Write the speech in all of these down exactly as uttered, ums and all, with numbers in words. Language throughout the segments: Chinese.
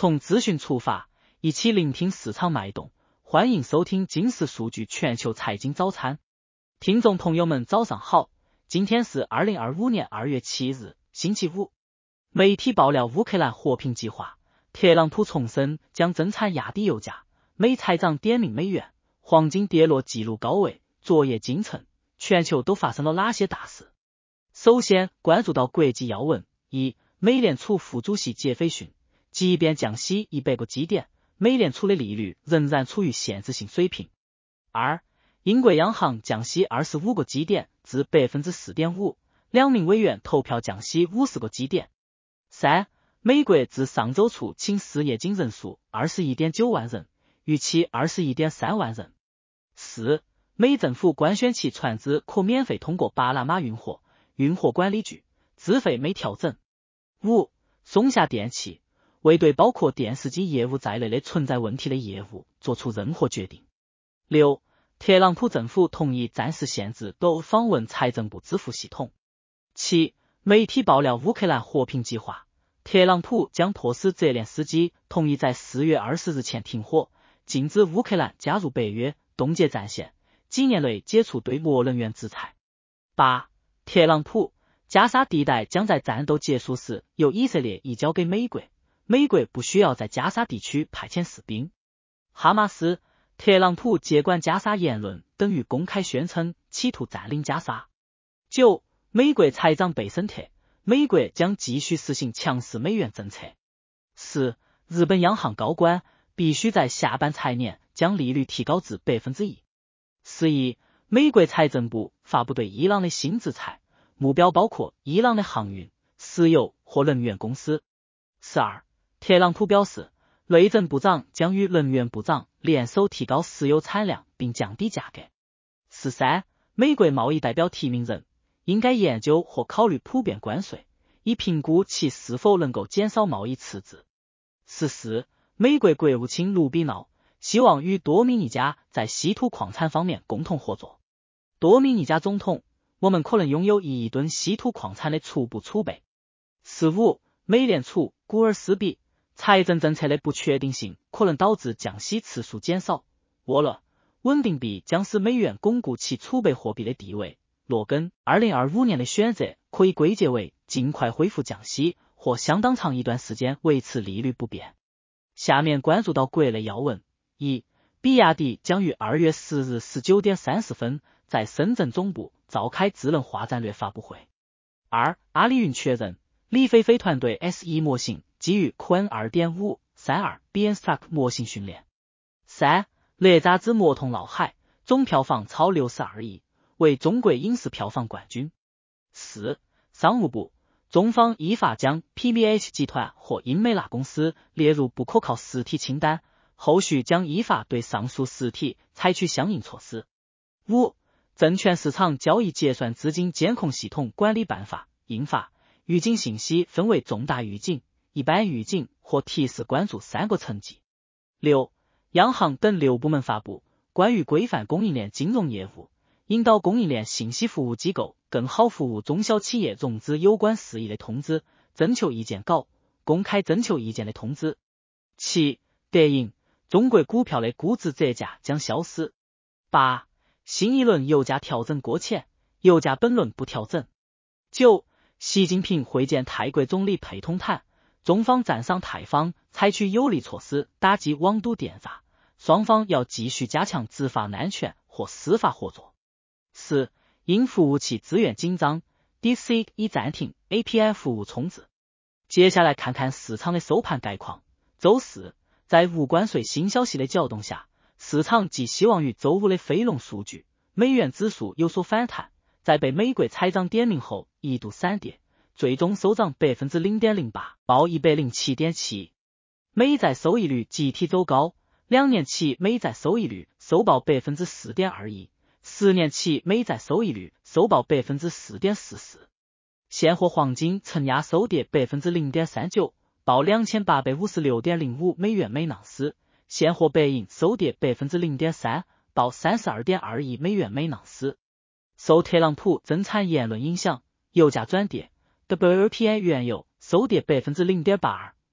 从资讯出发，一起聆听市场脉动，欢迎收听金石数据全球财经早餐。听众朋友们早上好，今天是二零二五年二月七日，星期五。媒体爆料乌克兰和平计划，特朗普重申将增产压低油价，美财长点名美元，黄金跌落纪录高位，昨夜今晨，全球都发生了哪些大事？首先关注到国际要闻：一、美联储副主席杰斐逊，即便降息一百个基点，美联储的利率仍然处于限制性水平。二、英国央行降息二十五个基点至 百分之四点五， 两名委员投票降息五十个基点。三、美国自上周初请失业金人数 二十一点九万人，预期 二十一点三万人。四、美政府官宣其船只可免费通过巴拿马运货，运货管理局资费没调整。五、松下电器未对包括电视机业务在内的存在问题的业务做出任何决定。六、特朗普政府同意暂时限制都访问财政部支付系统。七、媒体爆料乌克兰和平计划，特朗普将迫使泽连斯基同意在四月二十日前停火，禁止乌克兰加入北约，冻结战线，几年内解除对俄能源制裁。八、特朗普，加沙地带将在战斗结束时由以色列移交给美国，美国不需要在加沙地区派遣士兵。哈马斯，特朗普接管加沙言论等于公开宣称企图占领加沙。九、美国财长贝森特，美国将继续实行强势美元政策。十、日本央行高官必须在下半财年将利率提高至 百分之一。十一、美国财政部发布对伊朗的新制裁，目标包括伊朗的航运、石油或能源公司。十二、特朗普表示，内政部长将与能源部长联手提高石油产量并降低价格。十三、美国贸易代表提名人应该研究或考虑普遍关税，以评估其是否能够减少贸易赤字。十四、美国国务卿卢比奥希望与多米尼加在稀土矿产方面共同合作。多米尼加总统，我们可能拥有一亿吨稀土矿产的初步储备。十五、美联储古尔斯比，财政政策的不确定性可能导致降息次数减少。沃勒，稳定币将使美元巩固其储备货币的地位。罗根，二零二五年的选择可以归结为尽快恢复降息，或相当长一段时间维持利率不变。下面关注到国内要闻：一、比亚迪将于二月十日十九点三十分在深圳总部召开智能化战略发布会。二、阿里云确认李飞飞团队 S 一 模型基于 Qwen 二点五 三十二 Beanstalk 模型训练。三、哪吒之魔童闹海，总票房超六十二亿，为中国影视票房冠军。四、商务部，中方依法将 P V H 集团或英美纳公司列入不可靠实体清单，后续将依法对上述实体采取相应措施。五、证券市场交易结算资金监控系统管理办法印发，预警信息分为重大预警、一般预警或提示关注三个层级。六、央行等六部门发布关于规范供应链金融业务，引导供应链信息服务机构更好服务中小企业融资有关事宜的通知、征求意见稿、公开征求意见的通知。七、德银，中国股票的估值折价将消失。八、新一轮油价调整搁浅，油价本轮不调整。九、习近平会见泰国总理佩通坦，中方赞赏泰方采取有力措施打击网赌电诈，双方要继续加强执法安全或司法合作。四、因服务器资源紧张 ，DeepSeek 已暂停 A P I 服务重置。接下来看看市场的收盘概况。周四，在无关税新消息的搅动下，市场寄希望于周五的非农数据，美元指数有所反弹，在被美国财长点名后一度闪跌，最终收涨 百分之零点零八， 报 一百零七点七。美债收益率集体走高，两年期美债收益率收报 百分之四点二一， 十年期美债收益率收报 百分之四点四四。现货黄金承压收跌 百分之零点三九， 报 两千八百五十六点零五美元每盎司。现货白银收跌 百分之零点三， 报 三十二点二亿美元每盎司。受特朗普增产言论影响，油价转跌， W T I 原油收跌 百分之零点八二，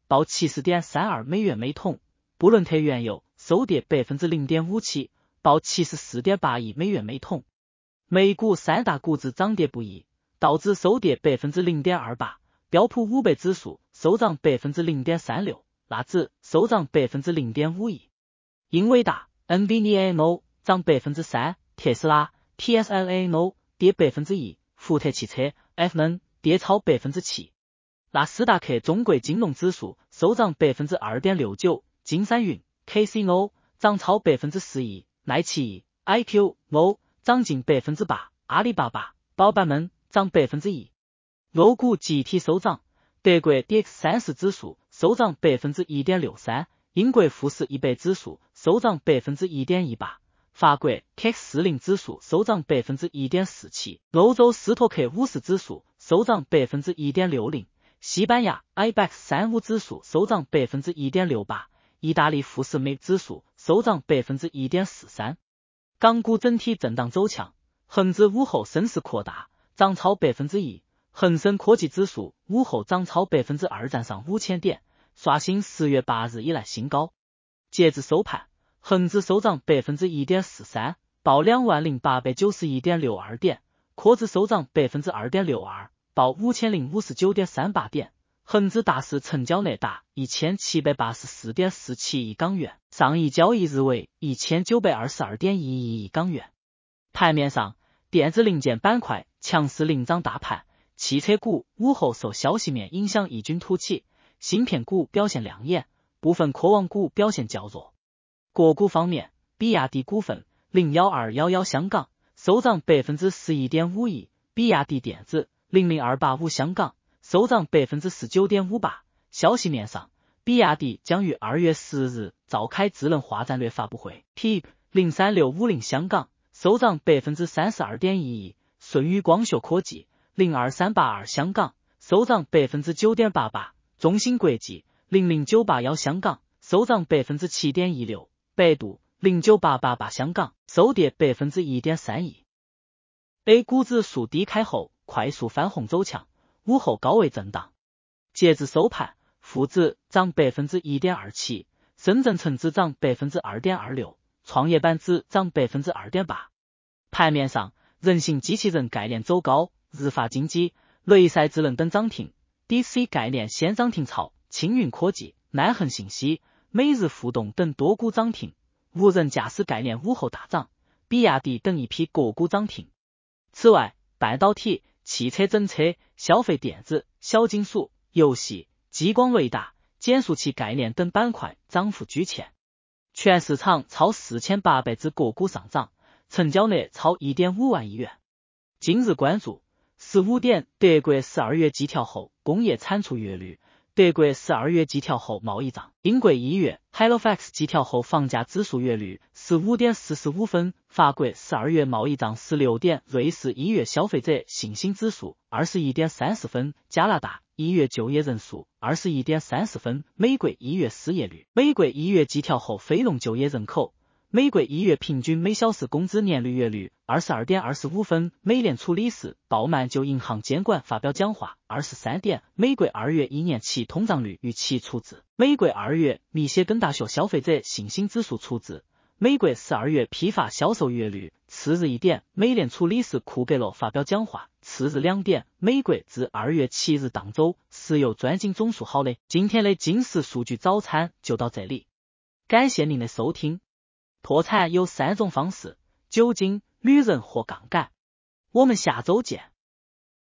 报七十点三二美元每桶；布伦特原油收跌百分之零点五七，报七十四点八亿美元每桶。美股三大股指涨跌不一，道指收跌百分之零点二八，标普五百指数收涨百分之零点三六，纳指收涨百分之零点五一。英伟达 N V D A N O 涨百分之三，特斯拉 T S L A N O 跌百分之一，福特汽车 F N 跌超百分之七。纳斯达克中国金融指数收涨百分之二点六九，金山云 K C N O 涨超百分之十一，奈奇 I Q O 涨近百分之八，阿里巴巴、宝板们涨百分之一。欧股集体收涨，德国 D X 三十指数收涨百分之一点六三，英国富时一百指数收涨百分之一点一八，法国 C A C 四十指数收涨百分之一点四七，欧洲斯托克五十指数收涨百分之一点六零，西班牙 I B E X 三十五指数收涨百分之一点六八，意大利富时美指数收涨百分之一点四三。港股整体震荡走强，恒指午后升势扩大，涨超百分之一，恒生科技指数午后涨超百分之二，站上五千点，刷新十月八日以来新高。截至收盘，恒指收涨百分之一点四三，报两万零八百九十一点六二点，科指收涨百分之二点六二，报五千零五十九点三八点。恒指大市成交额达一千七百八十四点四七亿港元，上一交易日为一千九百二十二点一一亿港元。盘面上，电子零件板块强势领涨大盘，汽车股午后受消息面影响异军突起，芯片股表现亮眼，部分科网股表现较弱。个股方面，比亚迪股份零一二一一香港收涨百分之十一点五一，比亚迪电子零零二八五香港收涨百分之十九点五八。消息面上，比亚迪将于二月十日召开智能化战略发布会 ，T I P 零三六五零香港收涨百分之三十二点一一，舜宇光学科技零二三八二香港收涨百分之九点八八，中芯国际零零九八一香港收涨百分之七点一六，百度零九八八八香港收跌百分之一点三一。A 股指数低开后快速翻红走强，午后高位震荡。截至收盘，沪指涨百分之一点二七，深圳成指涨百分之二点二六，创业板指涨百分之二点八。盘面上，人形机器人概念走高，日发经济、雷赛智能等涨停 ，D C 概念先涨停潮，青云科技、南恒信息、每日互动等多股涨停，无人驾驶概念午后大涨，比亚迪等一批个股涨停。此外，半导体、汽车整车、消费电子、小金属、游戏、激光雷达、减速器概念等板块涨幅居前。全市场超四千八百只个股上涨，成交额超 一点五万亿元。今日关注十五点，德国十二月季调后工业产出月率，德国十二月季调后贸易账，英国一月 Halifax 季调后房价指数月率十五点四十五分，法国十二月贸易账十六点，瑞士一月消费者信心指数二十一点三十分，加拿大一月就业人数二十一点三十分，美国一月失业率，美国一月季调后非农就业人口，美国一月平均每小时工资年率月率二十二点二十五分，美联储理事鲍曼就银行监管发表讲话二十三点，美国二月一年期通胀率预期出自，美国二月密歇根大学消费者信心指数出自，美国十二月批发销售月率，次日一点，美联储理事库格洛发表讲话，次日两点，美国自二月七日当周石油钻井总数。好嘞，今天的金石数据早餐就到这里，感谢您的收听。脱产有三种方式：酒精、女人或杠杆。我们下周见。